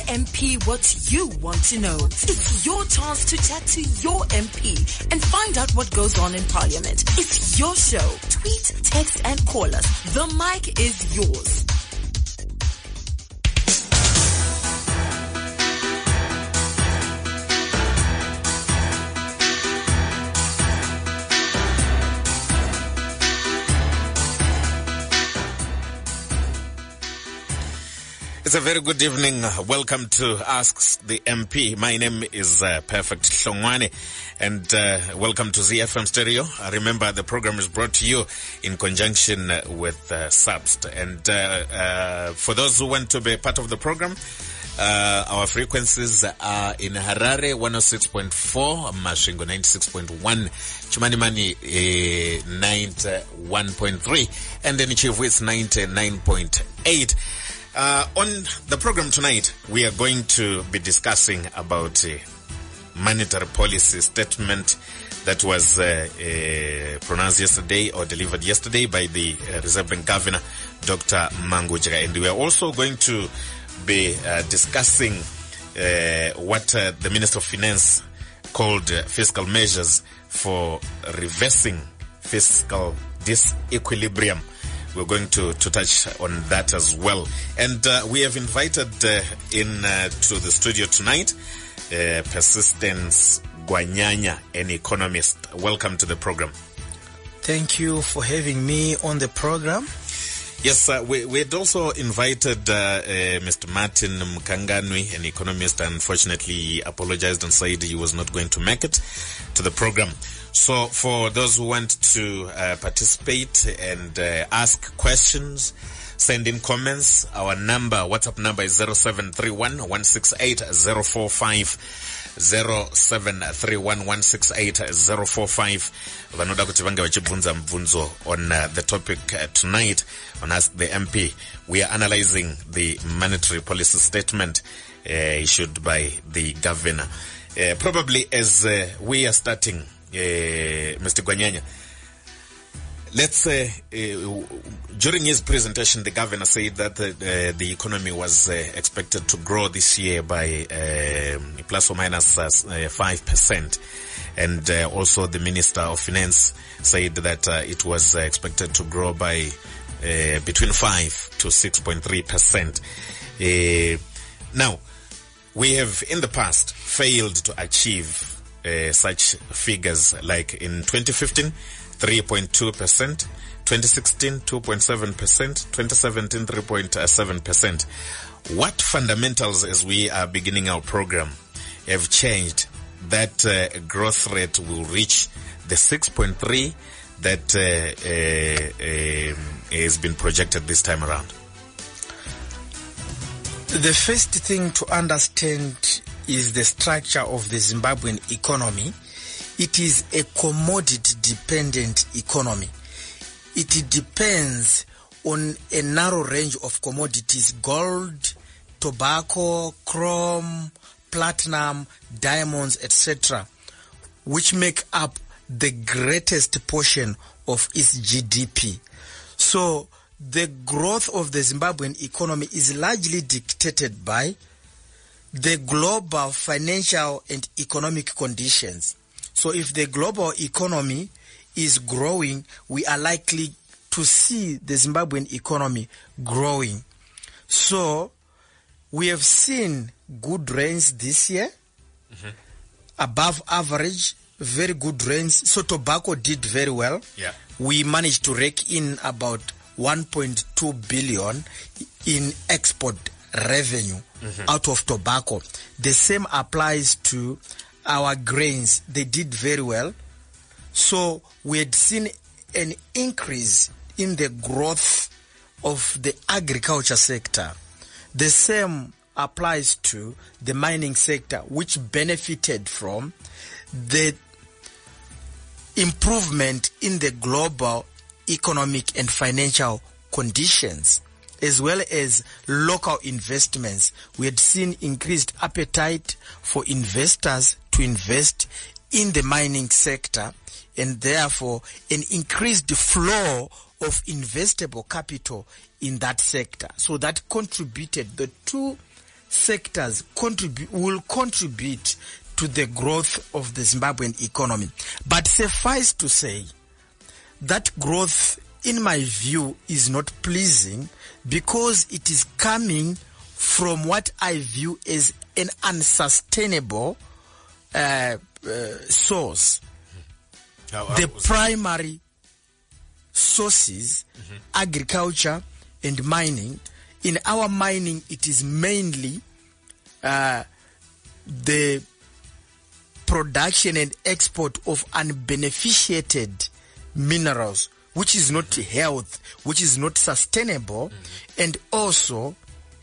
MP what you want to know. It's your chance to chat to your MP and find out what goes on in Parliament. It's your show. Tweet, text, and call us. The mic is yours. It's a very good evening. Welcome to Ask the MP. My name is Perfect Hlongwane, and welcome to ZFM Stereo. Remember, the program is brought to you in conjunction with SABST. And for those who want to be part of the program, our frequencies are in Harare 106.4, Masvingo 96.1, Chimanimani 91.3, and then Chivu is 99.8. On the program tonight, we are going to be discussing about monetary policy statement that was pronounced yesterday or delivered yesterday by the Reserve Bank Governor, Dr. Mangudya. And we are also going to be discussing what the Minister of Finance called fiscal measures for reversing fiscal disequilibrium. We're going to touch on that as well. And we have invited in to the studio tonight Persistence Gwanyanya, an economist. Welcome to the program. Thank you for having me on the program. Yes, we had also invited Mr. Martin Mkanganwi, an economist. Unfortunately, he apologized and said he was not going to make it to the program. So for those who want to participate and ask questions, send in comments. Our WhatsApp number is 0731-168-045. 0731-168-045. Vanoda kuti vange vachibvunza mvunzo on the topic tonight on Ask the MP. We are analyzing the monetary policy statement issued by the governor. Probably as we are starting, Mr. Gwanyanya, let's say during his presentation, the governor said that the economy was expected to grow this year by plus or minus 5%. And also the Minister of Finance said that it was expected to grow by between 5 to 6.3%. Now, we have in the past failed to achieve such figures, like in 2015, 3.2%, 2016, 2.7%, 2017, 3.7%. What fundamentals, as we are beginning our program, have changed that growth rate will reach the 6.3 that has been projected this time around? The first thing to understand is the structure of the Zimbabwean economy. It is a commodity-dependent economy. It depends on a narrow range of commodities: gold, tobacco, chrome, platinum, diamonds, etc., which make up the greatest portion of its GDP. So the growth of the Zimbabwean economy is largely dictated by the global financial and economic conditions. So if the global economy is growing, we are likely to see the Zimbabwean economy growing. So we have seen good rains this year, above average, very good rains. So tobacco did very well. Yeah. We managed to rake in about 1.2 billion in export revenue out of tobacco. The same applies to our grains. They did very well. So we had seen an increase in the growth of the agriculture sector. The same applies to the mining sector, which benefited from the improvement in the global economic and financial conditions, as well as local investments. We had seen increased appetite for investors to invest in the mining sector, and therefore an increased flow of investable capital in that sector. So that contributed. The two sectors will contribute to the growth of the Zimbabwean economy. But suffice to say that growth, in my view, is not pleasing because it is coming from what I view as an unsustainable source. The primary sources, agriculture and mining. In our mining, it is mainly the production and export of unbeneficiated minerals, which is not health, which is not sustainable, and also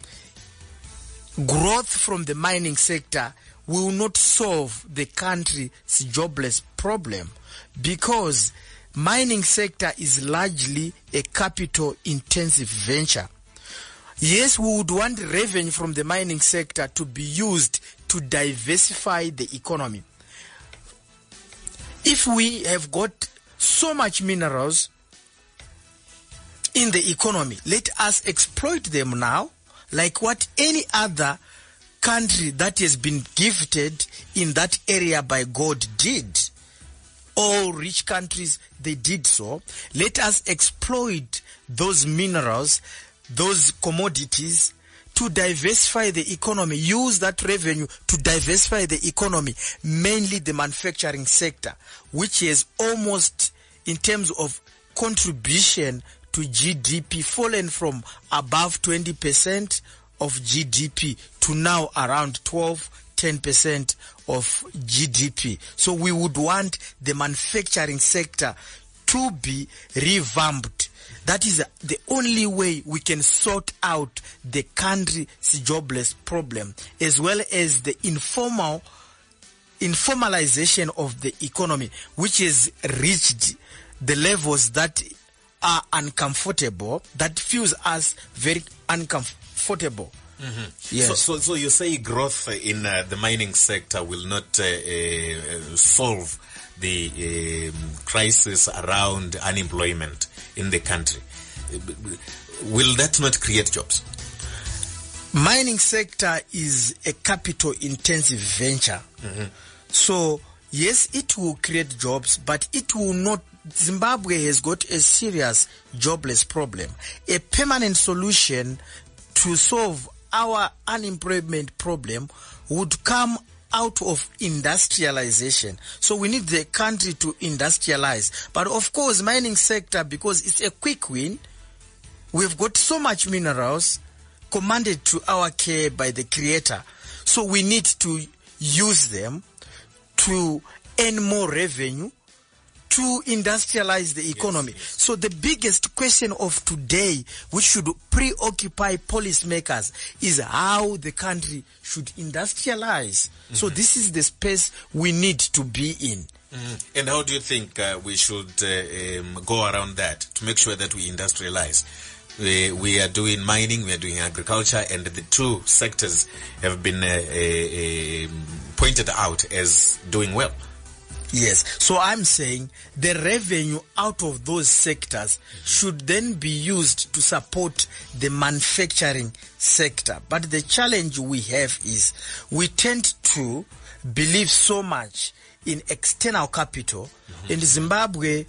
growth from the mining sector will not solve the country's jobless problem because mining sector is largely a capital-intensive venture. Yes, we would want revenue from the mining sector to be used to diversify the economy. If we have got so much minerals in the economy, let us exploit them now, like what any other country that has been gifted in that area by God did. All rich countries, they did so. Let us exploit those minerals, those commodities, to diversify the economy. Use that revenue to diversify the economy, mainly the manufacturing sector, which is almost, in terms of contribution to GDP, fallen from above 20% of GDP to now around 10% of GDP. So we would want the manufacturing sector to be revamped. That is the only way we can sort out the country's jobless problem, as well as the informalization of the economy, which has reached the levels that are uncomfortable, that feels us very uncomfortable. Yes. So you say growth in the mining sector will not solve the crisis around unemployment in the country. Will that not create jobs? Mining sector is a capital-intensive venture. So, yes, it will create jobs, but it will not. Zimbabwe has got a serious jobless problem. A permanent solution to solve our unemployment problem would come out of industrialization. So we need the country to industrialize. But of course, mining sector, because it's a quick win, we've got so much minerals commanded to our care by the Creator. So we need to use them to earn more revenue, to industrialize the economy. Yes. So the biggest question of today, which should preoccupy policymakers, is how the country should industrialize. So this is the space we need to be in. And how do you think we should go around that to make sure that we industrialize? We are doing mining, we are doing agriculture, and the two sectors have been pointed out as doing well. Yes. So I'm saying the revenue out of those sectors should then be used to support the manufacturing sector. But the challenge we have is we tend to believe so much in external capital, and Zimbabwe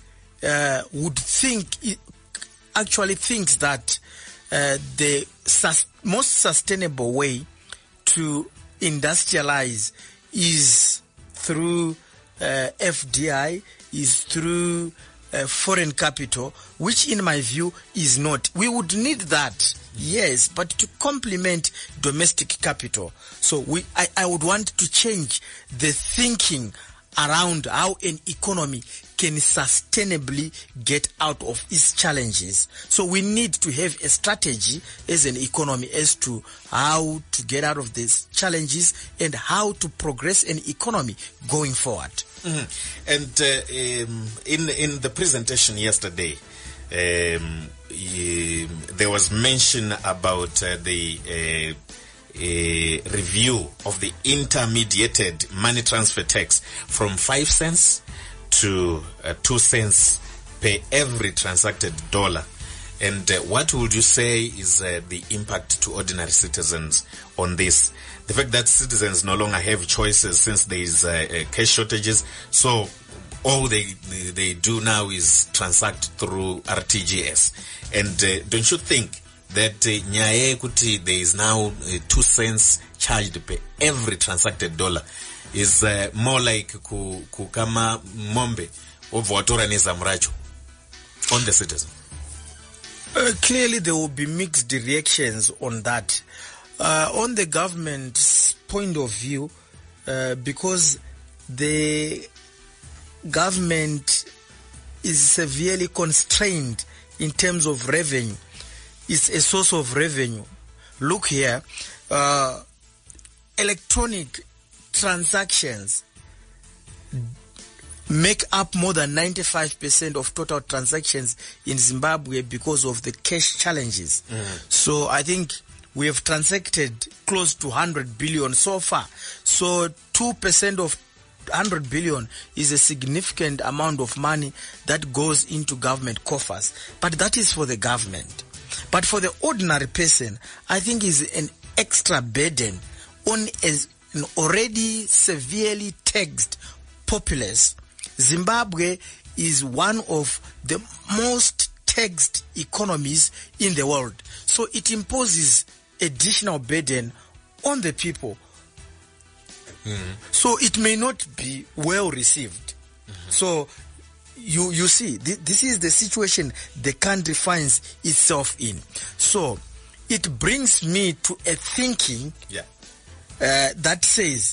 actually thinks that the most sustainable way to industrialize is through FDI, is through foreign capital, which in my view is not. We would need that, yes, but to complement domestic capital. So I would want to change the thinking around how an economy can sustainably get out of its challenges. So we need to have a strategy as an economy as to how to get out of these challenges and how to progress an economy going forward. And in the presentation yesterday, there was mention about the review of the intermediated money transfer tax from 5 cents to 2 cents per every transacted dollar. And what would you say is the impact to ordinary citizens on this? The fact that citizens no longer have choices since there is cash shortages, so all they do now is transact through RTGS. And don't you think that nyaye kuti there is now 2 cents charged per every transacted dollar is more like kukama mombe of watora neza mracho on the citizen? Clearly there will be mixed reactions on that. On the government's point of view, because the government is severely constrained in terms of revenue. It's a source of revenue. Look here, electronic transactions make up more than 95% of total transactions in Zimbabwe because of the cash challenges. So I think we have transacted close to 100 billion so far. So 2% of 100 billion is a significant amount of money that goes into government coffers. But that is for the government. But for the ordinary person, I think is an extra burden on an already severely taxed populace. Zimbabwe is one of the most taxed economies in the world. So it imposes additional burden on the people. So it may not be well received. So you see, this is the situation the country finds itself in. So it brings me to a thinking that says,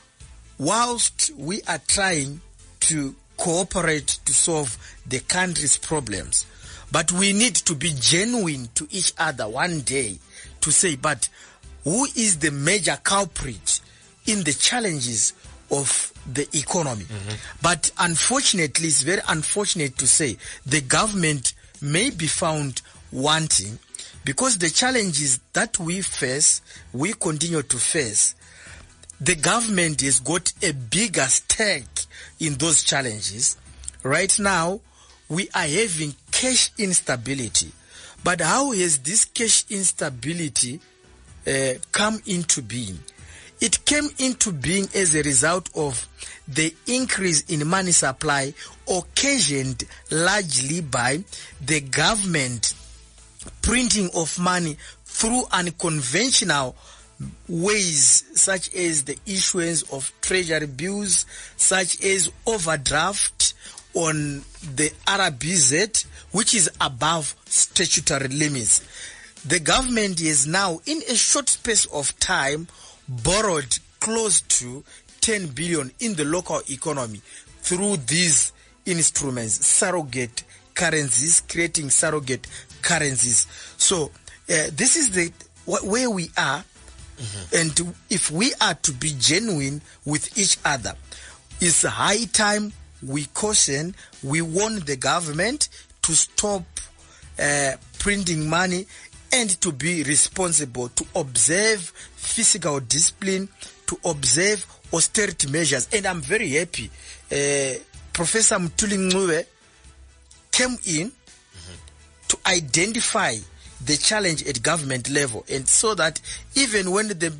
whilst we are trying to cooperate to solve the country's problems, but we need to be genuine to each other one day to say, but who is the major culprit in the challenges of the economy? But unfortunately, it's very unfortunate to say the government may be found wanting, because the challenges that we face, we continue to face. The government has got a bigger stake in those challenges. Right now, we are having cash instability. But how has this cash instability come into being? It came into being as a result of the increase in money supply occasioned largely by the government printing of money through unconventional ways, such as the issuance of treasury bills, such as overdraft on the RBZ, which is above statutory limits. The government is now, in a short space of time, borrowed close to 10 billion in the local economy through these instruments, surrogate currencies, creating surrogate currencies. So this is the where we are. And if we are to be genuine with each other, it's high time we caution, we warn the government to stop printing money and to be responsible, to observe physical discipline, to observe austerity measures. And I'm very happy Professor Mthuli Ncube came in to identify the challenge at government level, and so that even when the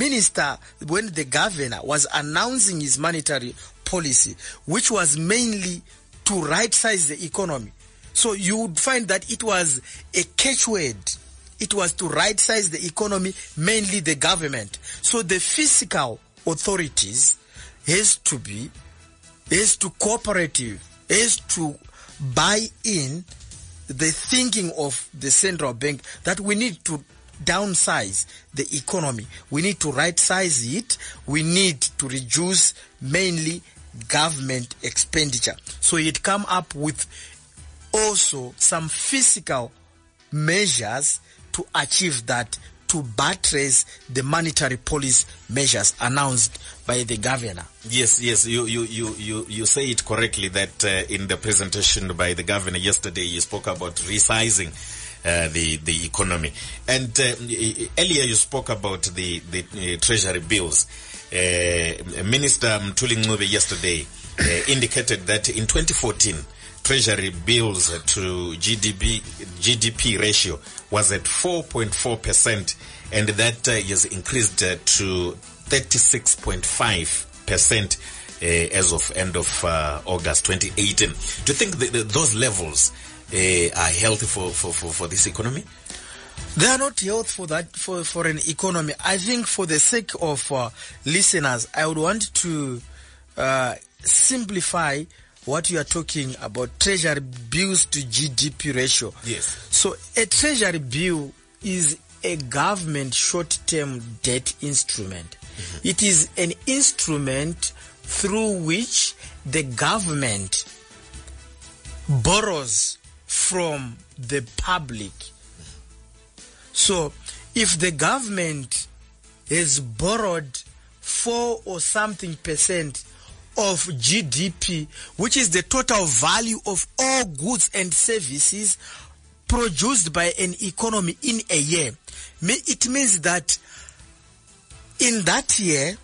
governor was announcing his monetary policy, which was mainly to right-size the economy, so you would find that it was a catchword. It was to right-size the economy, mainly the government. So the fiscal authorities has to buy in the thinking of the central bank that we need to downsize the economy. We need to right-size it. We need to reduce mainly government expenditure. So it come up with also some fiscal measures to achieve that, to buttress the monetary policy measures announced by the governor. Yes, you say it correctly that in the presentation by the governor yesterday, he spoke about resizing the economy. And earlier you spoke about the treasury bills. Minister Mthuli Ncube yesterday indicated that in 2014, Treasury bills to GDP ratio was at 4.4%, and that has increased to 36.5% as of end of August 2018. Do you think those levels are healthy for this economy? They are not healthy for an economy. I think for the sake of listeners, I would want to simplify what you are talking about, treasury bills to GDP ratio. Yes. So a treasury bill is a government short-term debt instrument. Mm-hmm. It is an instrument through which the government borrows from the public. So if the government has borrowed 4 or something % of GDP, which is the total value of all goods and services produced by an economy in a year, it means that in that year,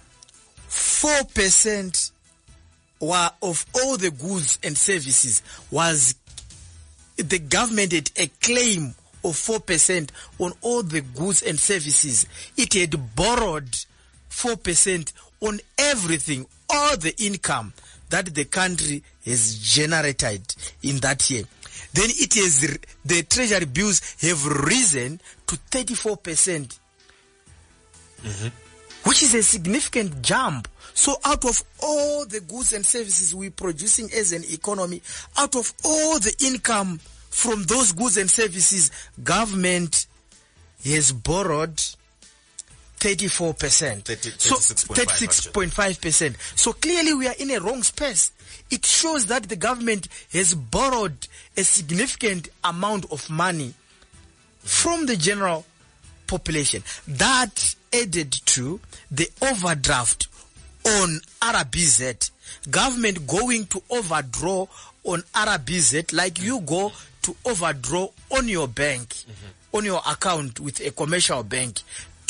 4% of all the goods and services was the government had a claim of 4% on all the goods and services. It had borrowed 4% on everything, all the income that the country has generated in that year. Then the treasury bills have risen to 34%, which is a significant jump. So out of all the goods and services we're producing as an economy, out of all the income from those goods and services, government has borrowed 34%. 36.5%. So clearly we are in a wrong space. It shows that the government has borrowed a significant amount of money from the general population. That added to the overdraft on RBZ. Government going to overdraw on RBZ like you go to overdraw on your bank, on your account with a commercial bank.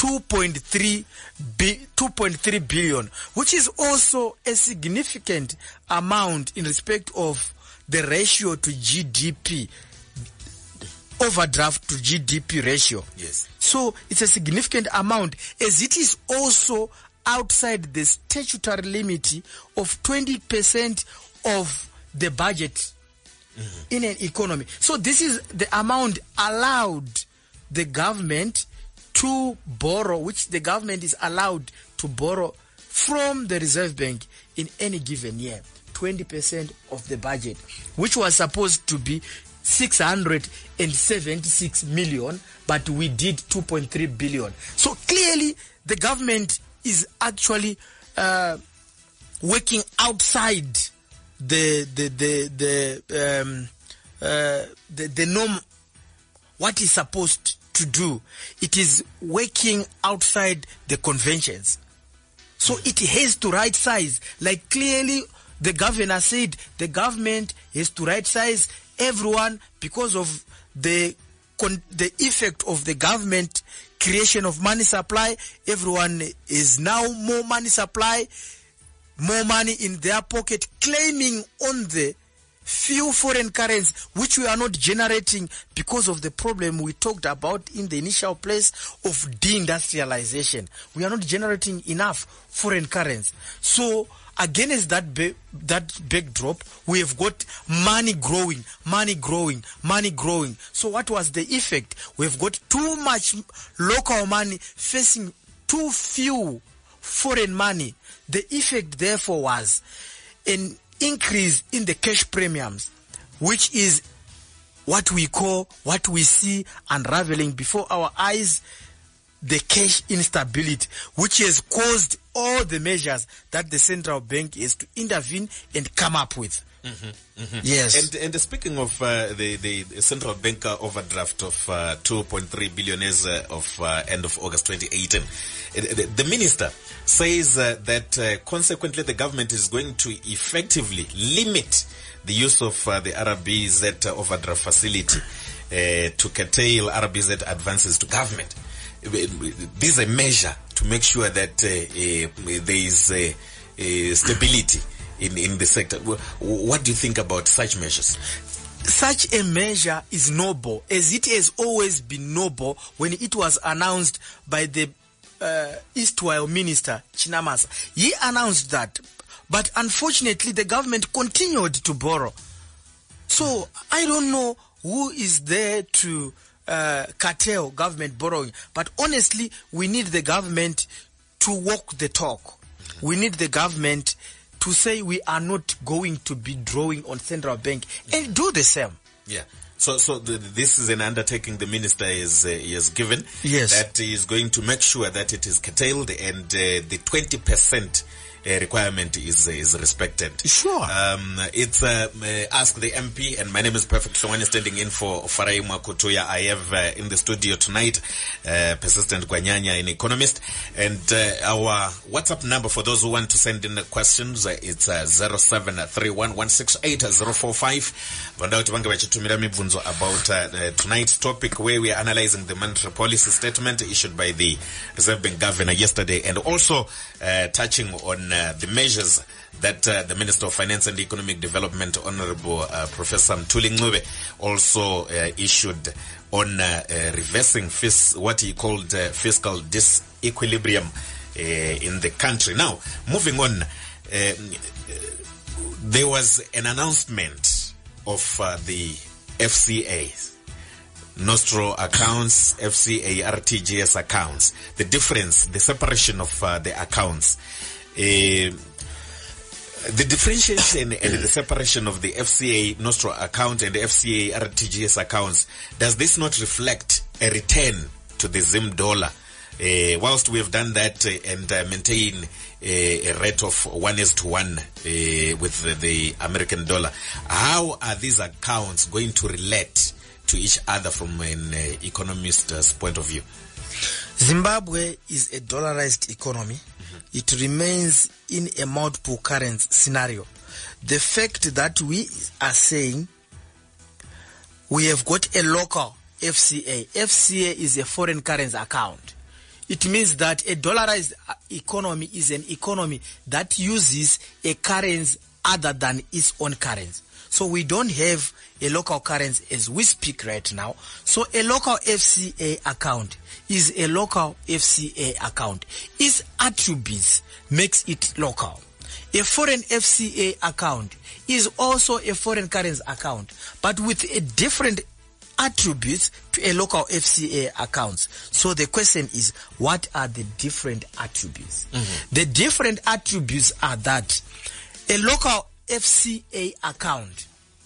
2.3 billion, which is also a significant amount in respect of the ratio to GDP, overdraft to GDP ratio. Yes. So it's a significant amount, as it is also outside the statutory limit of 20% of the budget in an economy. So this is the amount allowed the government to borrow, which the government is allowed to borrow from the Reserve Bank in any given year. 20% of the budget, which was supposed to be 676 million, but we did 2.3 billion. So clearly the government is actually working outside the norm, what is supposed to do. It is working outside the conventions. So it has to right size. Like clearly the governor said, the government has to right size everyone because of the effect of the government creation of money supply. Everyone is now more money supply, more money in their pocket, claiming on the few foreign currencies which we are not generating because of the problem we talked about in the initial place of deindustrialization. We are not generating enough foreign currency. So against that backdrop, we have got money growing. So what was the effect? We've got too much local money facing too few foreign money. The effect therefore was an increase in the cash premiums, which is what we see unraveling before our eyes, the cash instability, which has caused all the measures that the central bank is to intervene and come up with. Yes. And speaking of the central bank overdraft of 2.3 billion as of end of August 2018, the minister says that consequently the government is going to effectively limit the use of the RBZ overdraft facility to curtail RBZ advances to government. This is a measure to make sure that there is stability in the sector. What do you think about such measures? Such a measure is noble, as it has always been noble when it was announced by the Eastwhile Minister Chinamasa. He announced that, but unfortunately the government continued to borrow. So I don't know who is there to curtail government borrowing, but honestly we need the government to walk the talk. We need the government to say we are not going to be drawing on central bank and do the same. Yeah. So this is an undertaking the minister is given. Yes. That he is going to make sure that it is curtailed and the 20% requirement is respected. Sure. It's Ask the MP, and my name is Perfect Hlongwane, standing in for Farai Mwakutuya. I have in the studio tonight Persistent Gwanyanya, an economist, and our WhatsApp number for those who want to send in questions, it's 0731168045. About tonight's topic, where we are analyzing the monetary policy statement issued by the Reserve Bank Governor yesterday, and also touching on the measures that the Minister of Finance and Economic Development, Honorable Professor Mthuli Ncube, also issued on reversing what he called fiscal disequilibrium in the country. Now, moving on, there was an announcement of the FCA, Nostro accounts, FCA RTGS accounts. The difference, the separation of the accounts. The differentiation and the separation of the FCA Nostro account and the FCA RTGS accounts, does this not reflect a return to the Zim dollar? Whilst we have done that and maintain a rate of 1:1 with the American dollar, how are these accounts going to relate to each other from an economist's point of view? Zimbabwe is a dollarized economy. Mm-hmm. It remains in a multiple currency scenario. The fact that we are saying we have got a local FCA. FCA is a foreign currency account. It means that a dollarized economy is an economy that uses a currency other than its own currency. So we don't have a local currency as we speak right now. So a local FCA account is a local FCA account. Its attributes makes it local. A foreign FCA account is also a foreign currency account, but with a different attributes to a local FCA accounts. So the question is, what are the different attributes? Mm-hmm. The different attributes are that a local FCA account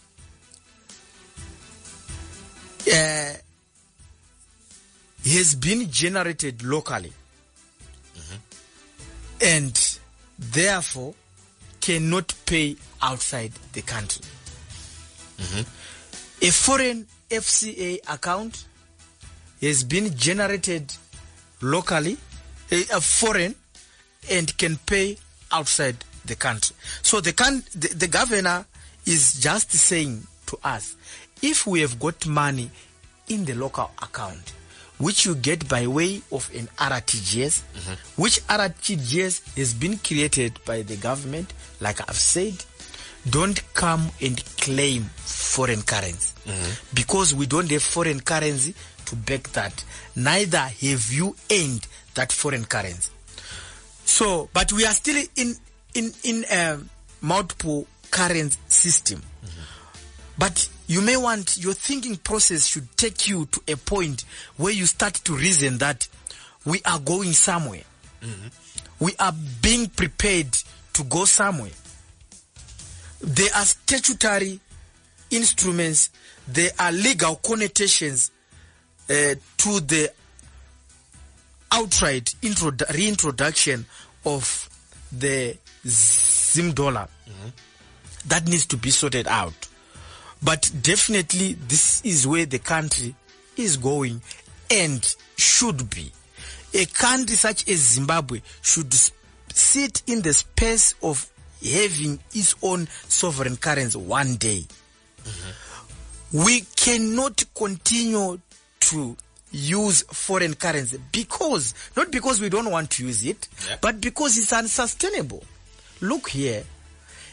has been generated locally, mm-hmm. and therefore cannot pay outside the country. Mm-hmm. A foreign FCA account has been generated locally, a foreign, and can pay outside the country. So the governor is just saying to us, if we have got money in the local account, which you get by way of an RTGS, mm-hmm. which RTGS has been created by the government, like I've said, don't come and claim foreign currency, mm-hmm. because we don't have foreign currency to back that. Neither have you earned that foreign currency. So, but we are still in a multiple currency system. Mm-hmm. But you may want, your thinking process should take you to a point where you start to reason that we are going somewhere. Mm-hmm. We are being prepared to go somewhere. There are statutory instruments, there are legal connotations to the outright reintroduction of the Zim dollar. Mm-hmm. That needs to be sorted out. But definitely this is where the country is going and should be. A country such as Zimbabwe should sit in the space of having its own sovereign currency one day. Mm-hmm. We cannot continue to use foreign currency because, not because we don't want to use it, but because it's unsustainable. Look here,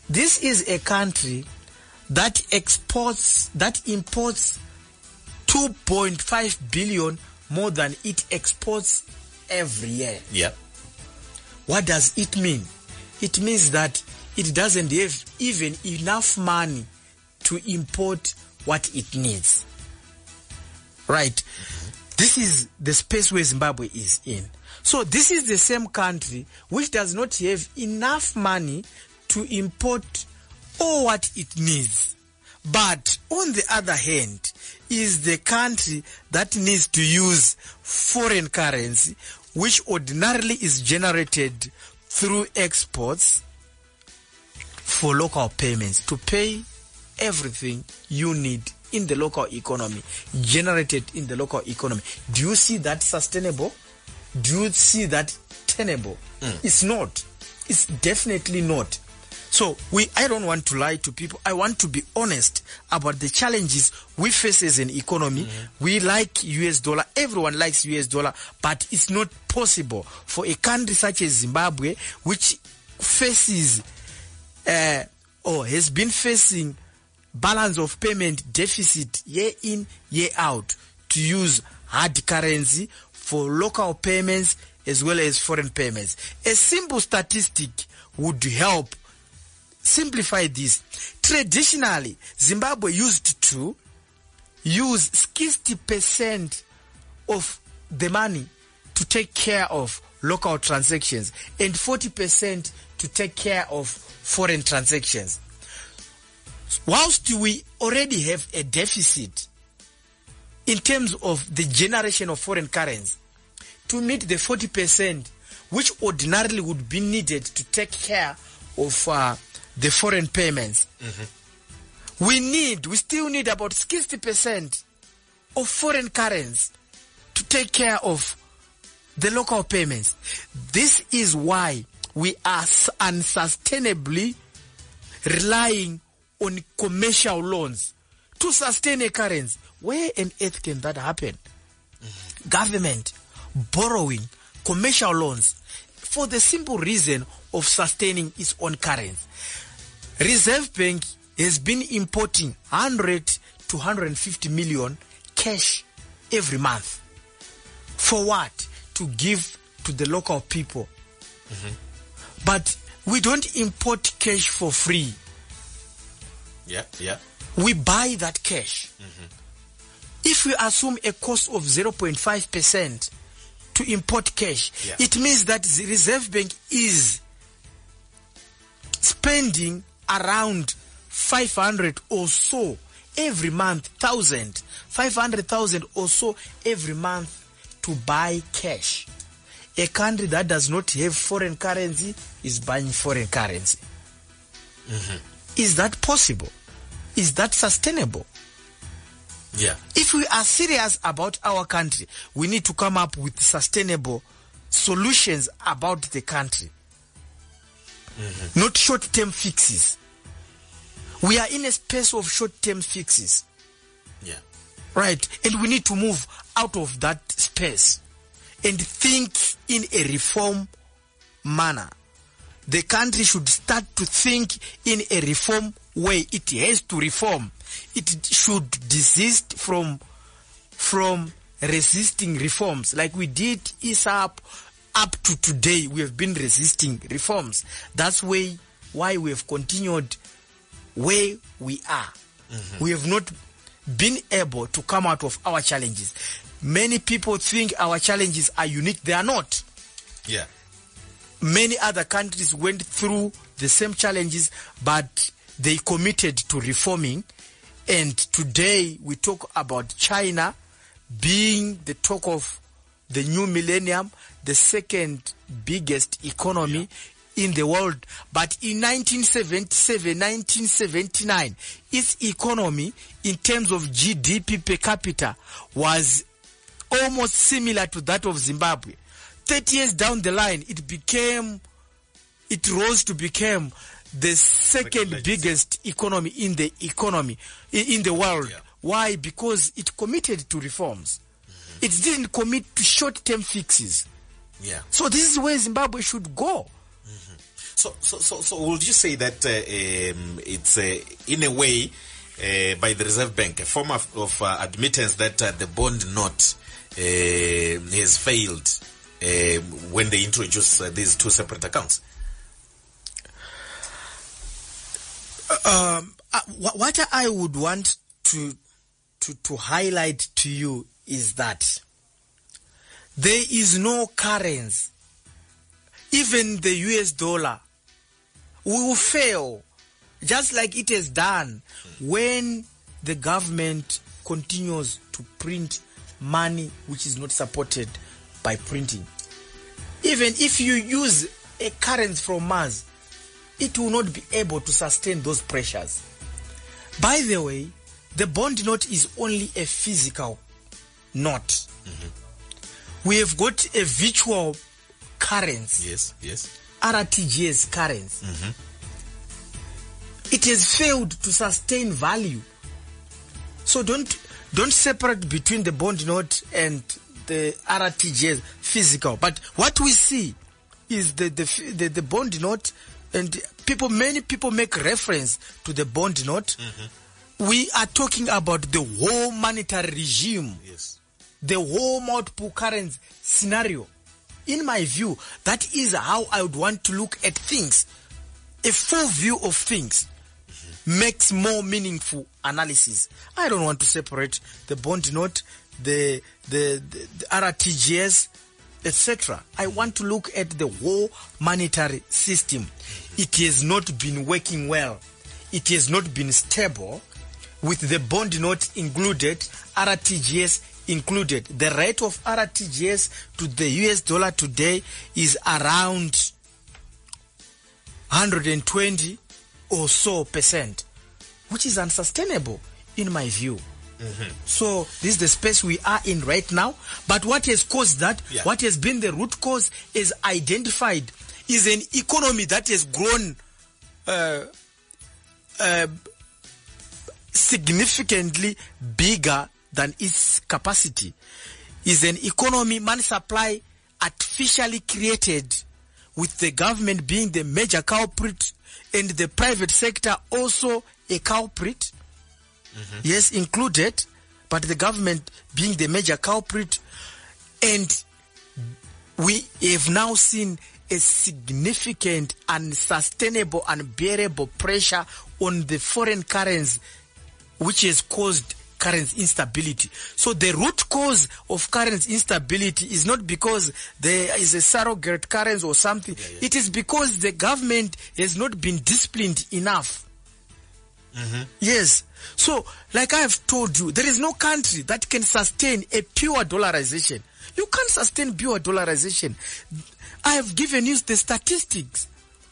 this is a country that imports 2.5 billion more than it exports every year. Yeah. What does it mean? It means that it doesn't have even enough money to import what it needs. Right? This is the space where Zimbabwe is in. So this is the same country which does not have enough money to import all what it needs. But on the other hand, is the country that needs to use foreign currency, which ordinarily is generated through exports for local payments, to pay everything you need in the local economy, generated in the local economy. Do you see that sustainable? Do you see that tenable? It's not. It's definitely not. So I don't want to lie to people. I want to be honest about the challenges we face as an economy. We like US dollar. Everyone likes US dollar, but it's not possible for a country such as Zimbabwe, which faces or has been facing balance of payment deficit year in, year out, to use hard currency for local payments as well as foreign payments. A simple statistic would help simplify this. Traditionally, Zimbabwe used to use 60% of the money to take care of local transactions and 40% to take care of foreign transactions. Whilst we already have a deficit in terms of the generation of foreign currency, to meet the 40% which ordinarily would be needed to take care of the foreign payments, we still need about 60% of foreign currency to take care of the local payments. This is why we are unsustainably relying on commercial loans to sustain a currency. Where on earth can that happen? Government borrowing commercial loans for the simple reason of sustaining its own currency. Reserve Bank has been importing 100 to 150 million cash every month. For what? To give to the local people. But we don't import cash for free. Yeah. We buy that cash. If we assume a cost of 0.5% to import cash, it means that the Reserve Bank is spending around 500 or so every month, 500,000 or so every month to buy cash. A country that does not have foreign currency is buying foreign currency. Is that possible? Is that sustainable? Yeah. If we are serious about our country, we need to come up with sustainable solutions about the country. Not short-term fixes. We are in a space of short-term fixes. Yeah. Right? And we need to move out of that space and think in a reform manner. The country should start to think in a reform way. It has to reform. It should desist from resisting reforms. Like we did ISAP, up to today, we have been resisting reforms. That's why we have continued where we are. We have not been able to come out of our challenges. Many people think our challenges are unique. They are not. Yeah. Many other countries went through the same challenges, but they committed to reforming. And today we talk about China being the talk of the new millennium, the second biggest economy in the world. But in 1977, 1979, its economy in terms of GDP per capita was almost similar to that of Zimbabwe. 30 years down the line, it rose to become the second biggest economy in the world. Yeah. Why? Because it committed to reforms. It didn't commit to short-term fixes. Yeah. So this is where Zimbabwe should go. So So would you say that it's in a way by the Reserve Bank a form of admittance that the bond note has failed when they introduce these two separate accounts? What I would want to highlight to you is that there is no currency. Even the US dollar will fail, just like it has done when the government continues to print money which is not supported by printing. Even if you use a currency from Mars, it will not be able to sustain those pressures. By the way, the bond note is only a physical note. We have got a virtual currency. Yes. RTGS currency. It has failed to sustain value. So don't separate between the bond note and the RTGS physical. But what we see is the bond note, and many people make reference to the bond note. We are talking about the whole monetary regime. Yes. The whole multiple currency scenario. In my view, that is how I would want to look at things. A full view of things makes more meaningful analysis. I don't want to separate the bond note, the RTGS, etc. I want to look at the whole monetary system. It has not been working well. It has not been stable, with the bond note included, RTGS included. The rate of RTGS to the US dollar today is around 120 or so %, which is unsustainable in my view. So this is the space we are in right now. But what has caused that, what has been the root cause, is identified, is an economy that has grown significantly bigger than its capacity. Is an economy, money supply, artificially created, with the government being the major culprit and the private sector also a culprit. Yes, included, but the government being the major culprit. And we have now seen a significant, unsustainable, unbearable pressure on the foreign currency, which has caused currency instability. So the root cause of currency instability is not because there is a surrogate currency or something. It is because the government has not been disciplined enough. Yes. So, like I have told you, there is no country that can sustain a pure dollarization. You can't sustain pure dollarization. I have given you the statistics.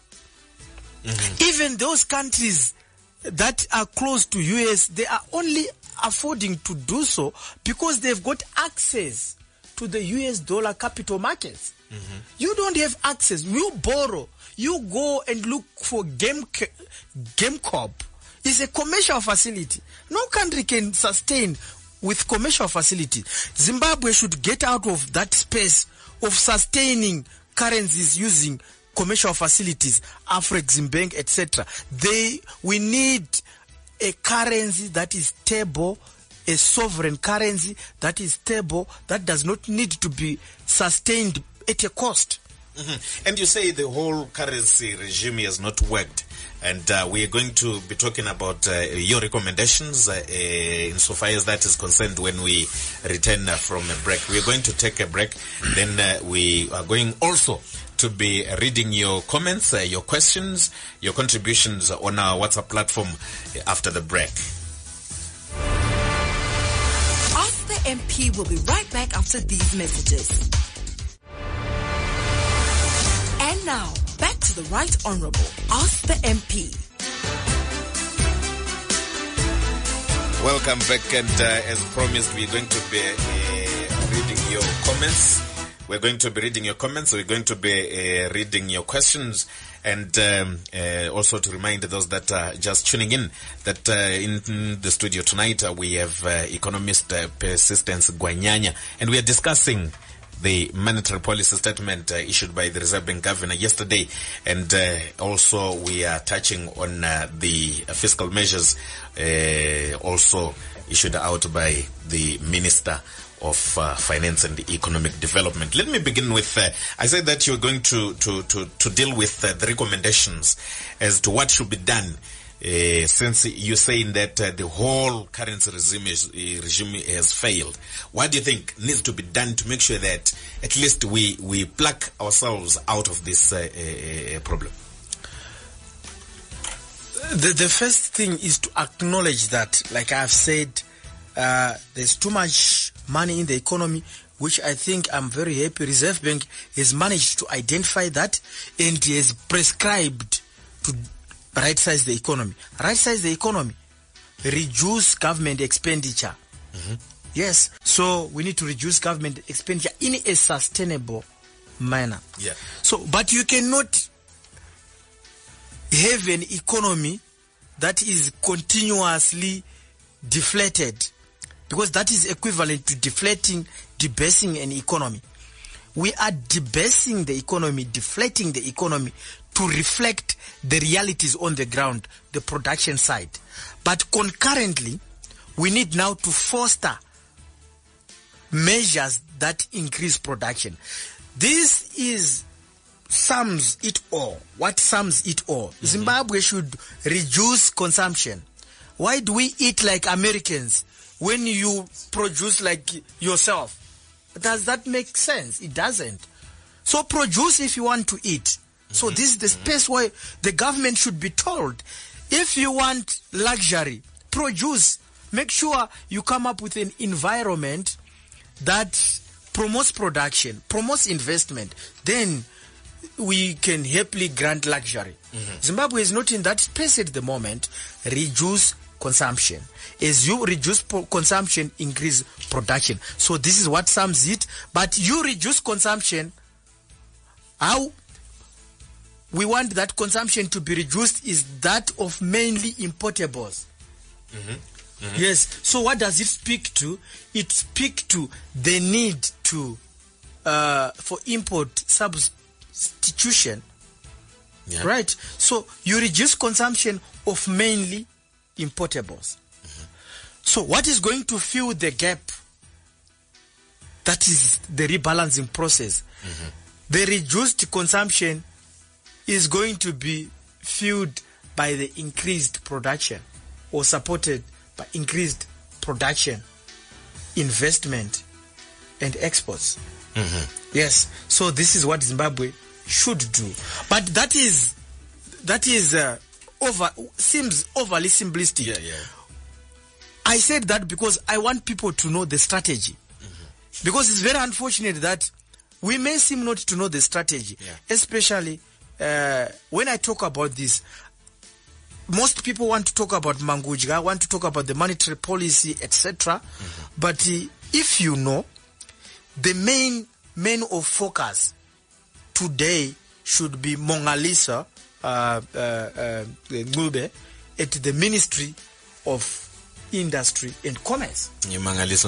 Even those countries that are close to US, they are only affording to do so because they've got access to the US dollar capital markets. You don't have access. You borrow. You go and look for GameCorp. It's a commercial facility. No country can sustain with commercial facility. Zimbabwe should get out of that space of sustaining currencies using commercial facilities, Afreximbank, etc. We need a currency that is stable, a sovereign currency that is stable, that does not need to be sustained at a cost. And you say the whole currency regime has not worked. And we are going to be talking about your recommendations insofar as that is concerned when we return from a break. We are going to take a break. Then we are going also to be reading your comments, your questions, your contributions on our WhatsApp platform after the break. Ask the MP will be right back after these messages. And now, back to the Right Honourable. Ask the MP. Welcome back, and as promised, we're going to be reading your comments. We're going to be reading your comments. We're going to be reading your questions, and also to remind those that are just tuning in that in the studio tonight we have economist Persistence Gwanyanya, and we are discussing the monetary policy statement issued by the Reserve Bank Governor yesterday, and also we are touching on the fiscal measures also issued out by the Minister of Finance and Economic Development. Let me begin with, I said that you're going to deal with the recommendations as to what should be done, since you're saying that the whole currency regime has failed. What do you think needs to be done to make sure that at least we pluck ourselves out of this problem? The first thing is to acknowledge that, like I've said, there's too much money in the economy, which I think I'm very happy Reserve Bank has managed to identify that and has prescribed to right-size the economy. Right-size the economy, reduce government expenditure. Yes, so we need to reduce government expenditure in a sustainable manner. Yeah. So, but you cannot have an economy that is continuously deflated, because that is equivalent to debasing an economy. We are debasing the economy, deflating the economy to reflect the realities on the ground, the production side. But concurrently, we need now to foster measures that increase production. This is sums it all. What sums it all? Zimbabwe should reduce consumption. Why do we eat like Americans when you produce like yourself? Does that make sense? It doesn't. So produce if you want to eat. So this is the space where the government should be told, if you want luxury, produce. Make sure you come up with an environment that promotes production, promotes investment. Then we can happily grant luxury. Zimbabwe is not in that space at the moment. Reduce consumption. As you reduce consumption, increase production. So this is what sums it. But you reduce consumption. How we want that consumption to be reduced is that of mainly importables. Yes. So what does it speak to? It speaks to the need to for import substitution. Yeah. Right. So you reduce consumption of mainly importables. So what is going to fill the gap? That is the rebalancing process. The reduced consumption is going to be fueled by the increased production, or supported by increased production, investment, and exports. Yes. So this is what Zimbabwe should do. But that is seems overly simplistic. Yeah. I said that because I want people to know the strategy. Because it's very unfortunate that we may seem not to know the strategy, especially when I talk about this. Most people want to talk about Mangudya, want to talk about the monetary policy, etc. But if you know, the main of focus today should be Mongaliso Ngube at the Ministry of Industry and Commerce. Mangaliso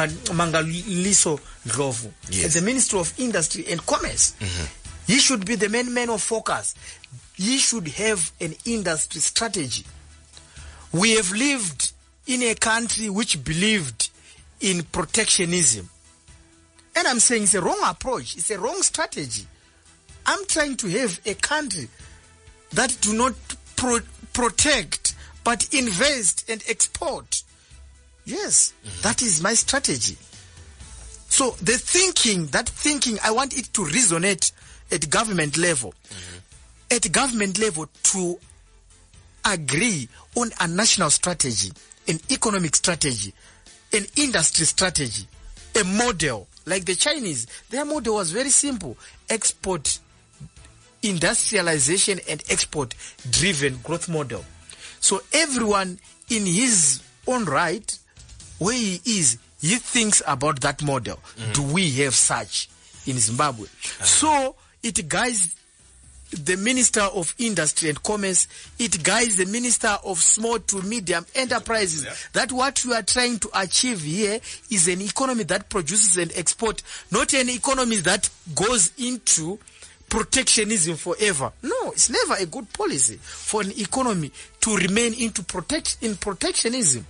Ndlovu. Yes. At the Ministry of Industry and Commerce. He should be the main man of focus. He should have an industry strategy. We have lived in a country which believed in protectionism. And I'm saying it's a wrong approach. It's a wrong strategy. I'm trying to have a country that do not protect, but invest and export. Yes, that is my strategy. So that thinking, I want it to resonate at government level. At government level, to agree on a national strategy, an economic strategy, an industry strategy, a model. Like the Chinese, their model was very simple. Export, industrialization and export-driven growth model. So everyone in his own right, where he is, he thinks about that model. Do we have such in Zimbabwe? So it guides the Minister of Industry and Commerce. It guides the Minister of Small to Medium Enterprises. Yeah. That what we are trying to achieve here is an economy that produces and exports, not an economy that goes into protectionism forever. No, it's never a good policy for an economy to remain into protectionism.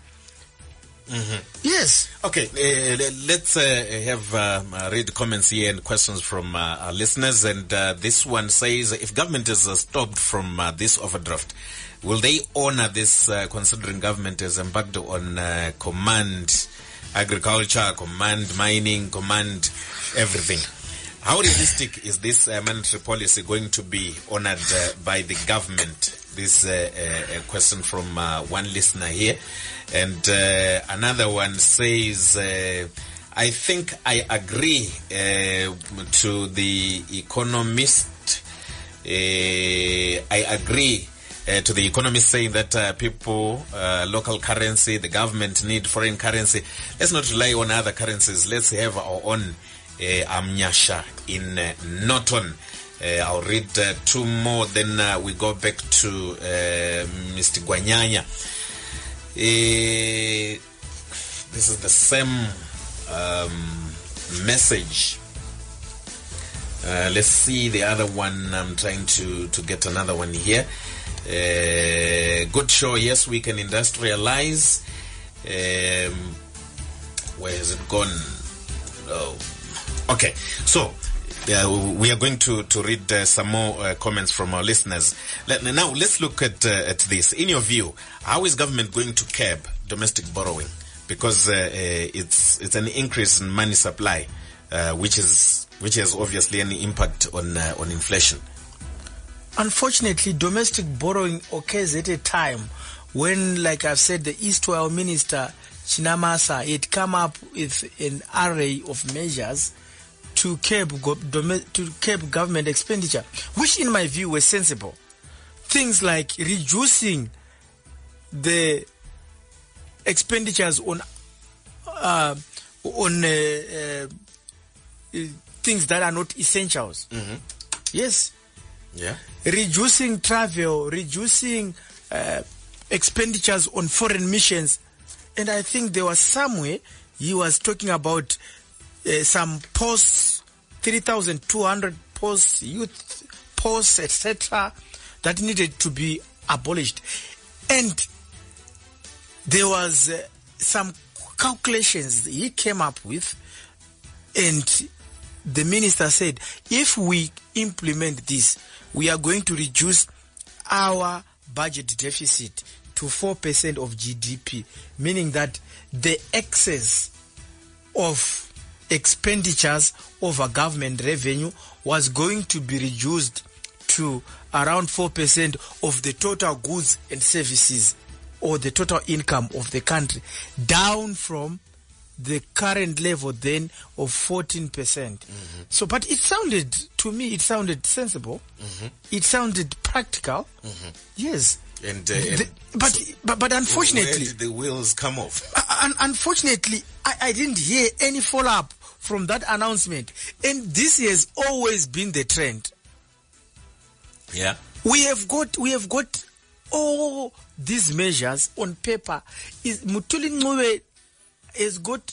Yes. Okay, let's have read comments here and questions from our listeners. And this one says, if government is stopped from this overdraft, will they honor this considering government has embarked on command agriculture, command mining, command everything? How realistic is this monetary policy going to be honored by the government? This a question from one listener here. And another one says, I think I agree to the economist. I agree to the economist saying that people, local currency, the government need foreign currency. Let's not rely on other currencies. Let's have our own amnyasha in Norton. I'll read two more, then we go back to Mr. Guanyanya. This is the same message. Let's see the other one. I'm trying to get another one here. Good show. Yes, we can industrialize. Where has it gone? Oh. Okay, so we are going to read some more comments from our listeners. Now let's look at this. In your view, how is government going to curb domestic borrowing? Because it's an increase in money supply, which has obviously an impact on inflation. Unfortunately, domestic borrowing occurs at a time when, like I've said, the East Oil Minister Chinamasa had come up with an array of measures to curb government expenditure, which in my view were sensible. Things like reducing the expenditures on things that are not essentials. Mm-hmm. Yes. Yeah. Reducing travel, reducing expenditures on foreign missions. And I think there was somewhere he was talking about some posts, 3,200 posts, youth posts, etc., that needed to be abolished. And there was some calculations he came up with, and the minister said, if we implement this, we are going to reduce our budget deficit to 4% of GDP, meaning that the excess of expenditures over government revenue was going to be reduced to around 4% of the total goods and services, or the total income of the country, down from the current level then of 14%. Mm-hmm. So, but it sounded, to me, it sounded sensible. Mm-hmm. It sounded practical. Mm-hmm. Yes. But unfortunately, where did the wheels come off? Unfortunately, I didn't hear any follow-up from that announcement. And this has always been the trend. Yeah. We have got all these measures on paper. Mutuli Ncube has got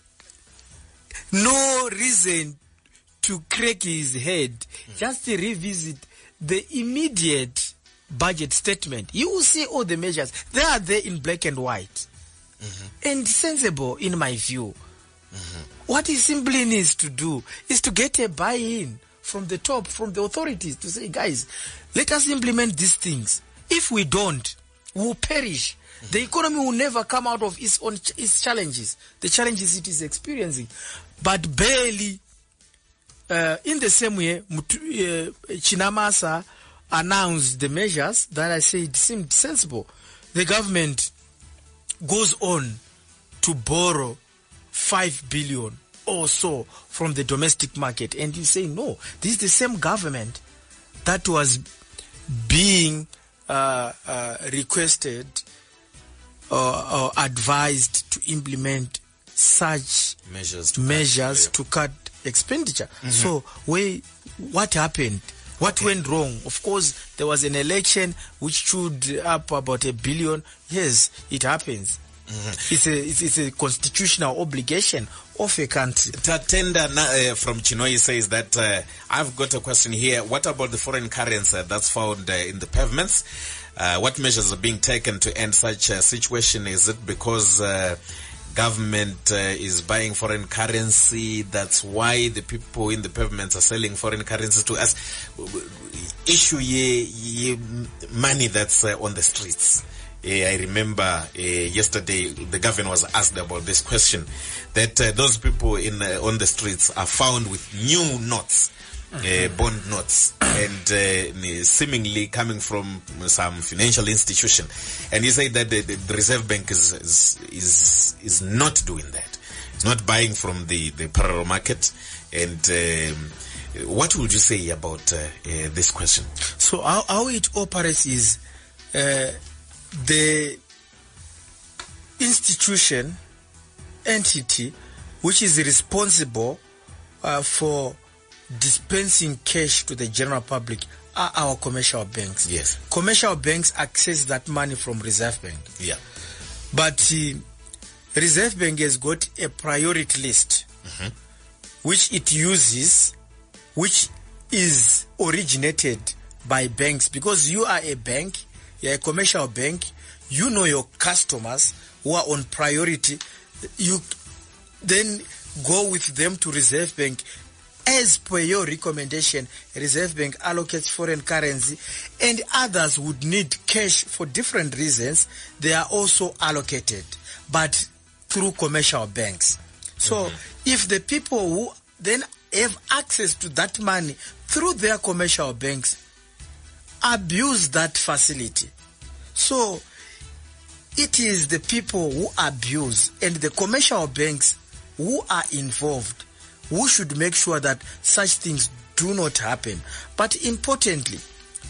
no reason to crack his head. Just to revisit the immediate budget statement. You will see all the measures. They are there in black and white. Mm-hmm. And sensible, in my view. Mm-hmm. What he simply needs to do is to get a buy-in from the top, from the authorities, to say, guys, let us implement these things. If we don't, we will perish. Mm-hmm. The economy will never come out of its challenges, the challenges it is experiencing. But barely, in the same way, Chinamasa announced the measures that I said seemed sensible. The government goes on to borrow 5 billion or so from the domestic market, and you say, no, this is the same government that was being requested or advised to implement such measures to cut expenditure. Mm-hmm. So what happened? What went wrong? Of course, there was an election which chewed up about $1 billion. Yes, it happens. It's a constitutional obligation of a country. Tatenda from Chinoi says that I've got a question here. What about the foreign currency that's found in the pavements? What measures are being taken to end such a situation? Is it because government is buying foreign currency? That's why the people in the pavements are selling foreign currencies to us. Issue ye money that's on the streets. I remember yesterday the governor was asked about this question, that those people on the streets are found with new notes, bond notes, and seemingly coming from some financial institution. And he said that the Reserve Bank is not doing that. It's not buying from the parallel market. And what would you say about this question? So how it operates is the entity which is responsible for dispensing cash to the general public are our commercial banks. Yes. Commercial banks access that money from Reserve Bank. Yeah. But Reserve Bank has got a priority list which it uses, which is originated by banks, because you are a bank. You're a commercial bank. You know your customers who are on priority. You then go with them to Reserve Bank. As per your recommendation, Reserve Bank allocates foreign currency, and others would need cash for different reasons. They are also allocated, but through commercial banks. So if the people who then have access to that money through their commercial banks abuse that facility, so it is the people who abuse and the commercial banks who are involved who should make sure that such things do not happen. But importantly,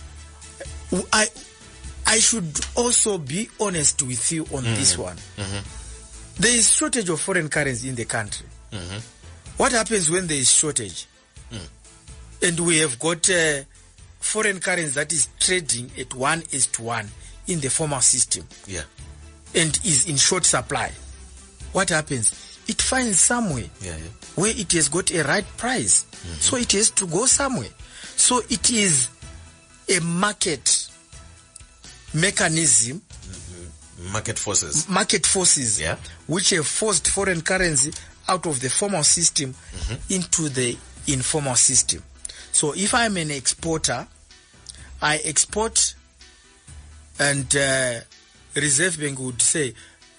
I should also be honest with you on this one. There is shortage of foreign currency in the country. What happens when there is shortage? And we have got foreign currency that is trading at 1:1 in the formal system, and is in short supply. What happens? It finds somewhere where it has got a right price. So it has to go somewhere. So it is a market mechanism, market forces, which have forced foreign currency out of the formal system into the informal system. So if I'm an exporter, I export, and Reserve Bank would say,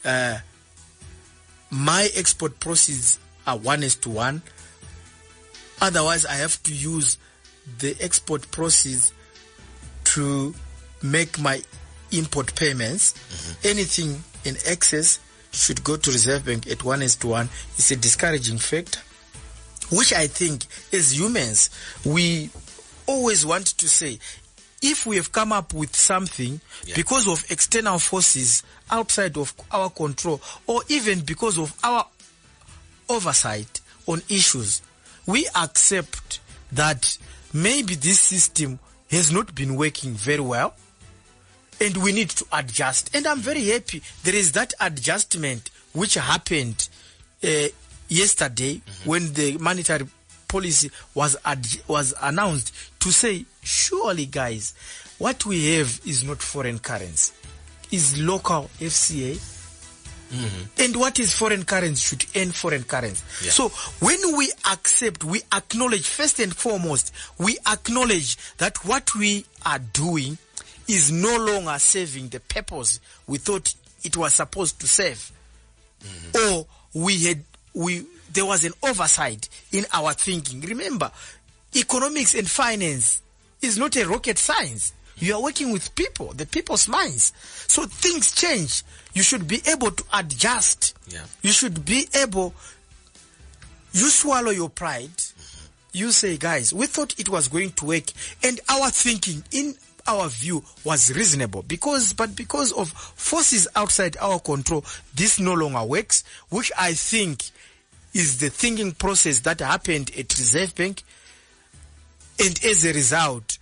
my export proceeds are 1:1. Otherwise, I have to use the export proceeds to make my import payments. Anything in excess should go to Reserve Bank at 1:1. It's a discouraging factor, which I think as humans, we always want to say, if we have come up with something because of external forces outside of our control, or even because of our oversight on issues, we accept that maybe this system has not been working very well and we need to adjust. And I'm very happy there is that adjustment which happened yesterday when the monetary policy was announced, to say, surely guys, what we have is not foreign currency, is local FCA, and what is foreign currency should end foreign currency. So when we accept, we acknowledge, first and foremost, we acknowledge that what we are doing is no longer serving the purpose we thought it was supposed to serve, or there was an oversight in our thinking. Remember, economics and finance is not a rocket science. You are working with people, the people's minds. So things change. You should be able to adjust. You should be able, you swallow your pride. You say, guys, we thought it was going to work, and our thinking, in our view, was reasonable. But because of forces outside our control, this no longer works, which I think is the thinking process that happened at Reserve Bank. And as a result,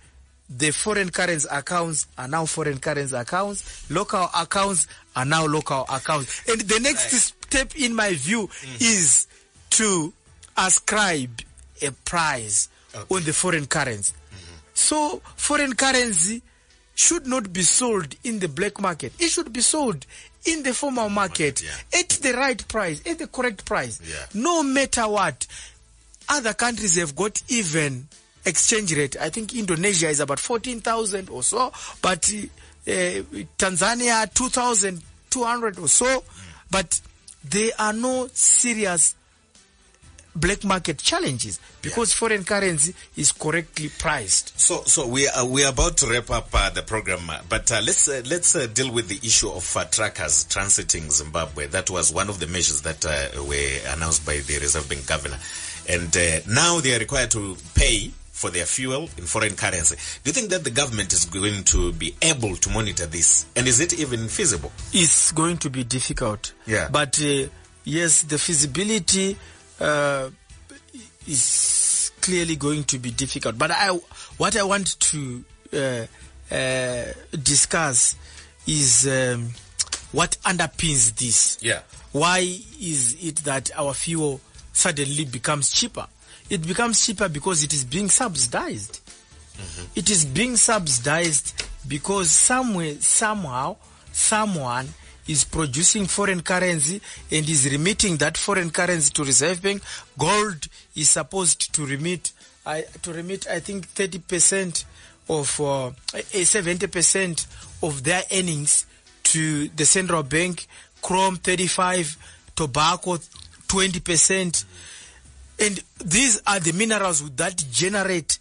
the foreign currency accounts are now foreign currency accounts, local accounts are now local accounts. And the next step, in my view, is to ascribe a price on the foreign currency. So foreign currency should not be sold in the black market. It should be sold in the formal market at the right price, at the correct price. No matter what. Other countries have got even exchange rate. I think Indonesia is about 14,000 or so, but Tanzania 2,200 or so. But there are no serious black market challenges because foreign currency is correctly priced. So we are about to wrap up the program, but let's deal with the issue of truckers transiting Zimbabwe. That was one of the measures that were announced by the Reserve Bank governor, and now they are required to pay for their fuel in foreign currency. Do you think that the government is going to be able to monitor this, and is it even feasible? It's going to be difficult. But yes, the feasibility is clearly going to be difficult. But what I want to discuss is what underpins this. Why is it that our fuel suddenly becomes cheaper? It becomes cheaper because it is being subsidized. It is being subsidized because somehow, someone is producing foreign currency and is remitting that foreign currency to Reserve Bank. Gold is supposed to remit, I think 30% of 70% of their earnings to the central bank. Chrome 35%, tobacco 20%, and these are the minerals that generate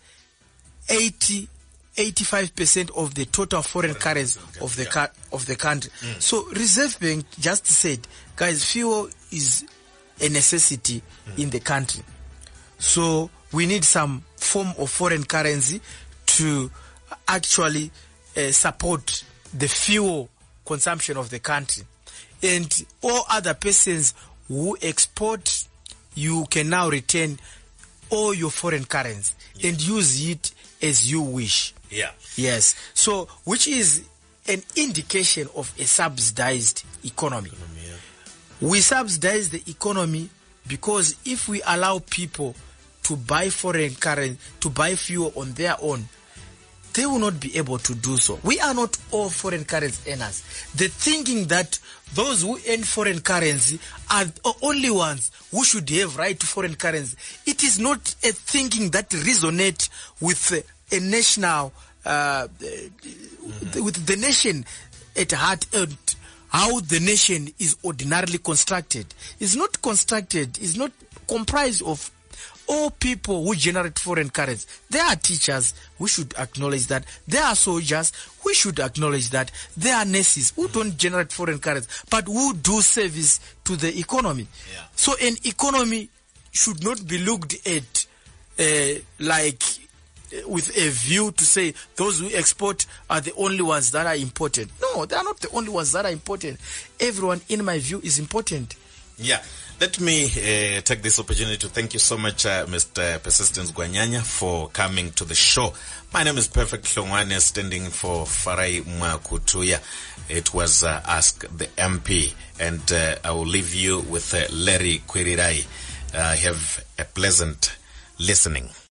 85% of the total foreign currency of the country. So Reserve Bank just said, guys, fuel is a necessity in the country. So we need some form of foreign currency to actually support the fuel consumption of the country. And all other persons who export, you can now return all your foreign currency and use it as you wish. Yes. So, which is an indication of a subsidized economy. We subsidize the economy because if we allow people to buy foreign currency, to buy fuel on their own, they will not be able to do so. We are not all foreign currency earners. The thinking that those who earn forein currency are the only ones who should have right to foreign currency, it is not a thinking that resonates with a national, with the nation at heart, how the nation is ordinarily constructed. It's not constructed, it's not comprised of all people who generate foreign currency. There are teachers, we should acknowledge that. There are soldiers, we should acknowledge that. There are nurses who don't generate foreign currency, but who do service to the economy. So an economy should not be looked at like with a view to say those who export are the only ones that are important. No, they are not the only ones that are important. Everyone, in my view, is important. Let me take this opportunity to thank you so much, Mr. Persistence Gwanyanya, for coming to the show. My name is Perfect Hlongwane, standing for Farai Mwakutuya. It was Ask the MP, and I will leave you with Larry Kwirirai. Have a pleasant listening.